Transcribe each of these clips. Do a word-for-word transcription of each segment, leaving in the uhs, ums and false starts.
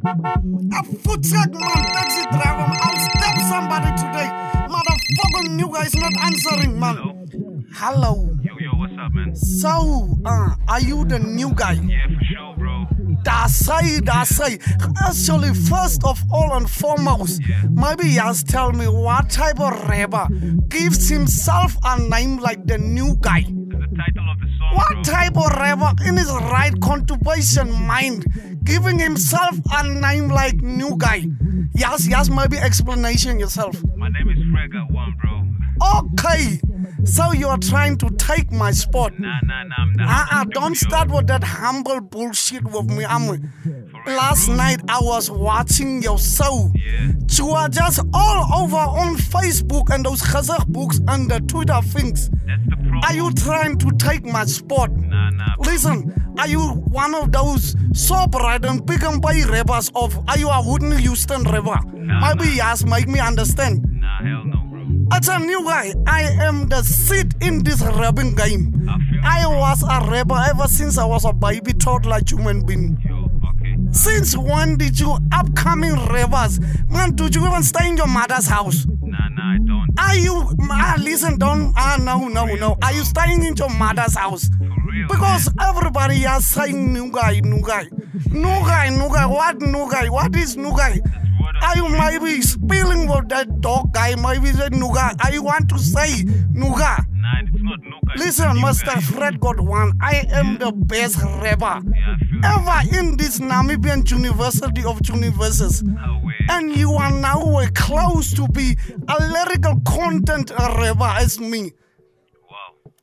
A food truck man, taxi driver, man. I'll stab somebody today. Motherfucking new guy is not answering, man. Hello. Hello. Yo, yo, what's up, man? So, uh, are you the new guy? Yeah, for sure, bro. That's right, that's right. Actually, first of all and foremost, maybe you just tell me what type of rapper gives himself a name like the new guy. That's the title of the song, What bro. type of rapper in his right contribution mind giving himself a name like new guy? Yes, yes, maybe explanation yourself. My name is Frega One, bro. Okay, so you're trying to take my spot. Nah, nah, nah, I'm not. Uh-uh, don't start with that humble bullshit with me. I'm, last night I was watching your show. Yeah. You are just all over on Facebook and those Kazakh books and the Twitter things. That's the problem. Are you trying to take my spot? Nah, nah. bro. Listen, are you one of those soap right and pick and pay rappers of, are you a Whitney Houston rapper? Nah, Maybe yes, make me understand. Nah, hell no, bro. As a new guy, I am the seed in this rapping game. I feel I was a rapper ever since I was a baby toddler human being. Yo, okay. Since when did you upcoming rappers, man, did you even stay in your mother's house? Nah, nah, I don't. Are you, ah, listen, don't, ah, no, no, no. Are you staying in your mother's house? For real, Because everybody is saying new guy, new guy. New guy, new guy, what new guy? What is new guy? man. That's what Are you maybe spilling with that dog guy? Maybe the new guy. Are you want to say new guy? Nah, it's not Nuka. Listen, Mister Fred got one. I am the best rapper Yeah, I feel ever in this Namibian University of Universes. no way. And you are now uh, close to be a lyrical content rapper as me. Wow.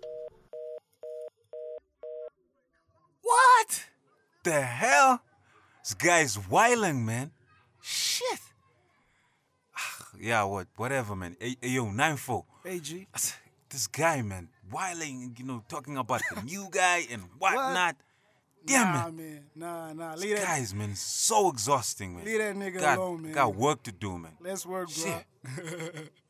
What the hell? This guy's wilding, man. Shit. Ah, yeah, what? Whatever, man. Hey, hey, yo, nine four. A G. This guy, man, wilding, you know, talking about the new guy and whatnot. Damn Nah, it. man. Nah, nah. This Leave that, guy's, man, so exhausting, man. leave that nigga got, alone, man. got work to do, man. Let's work, bro. Shit.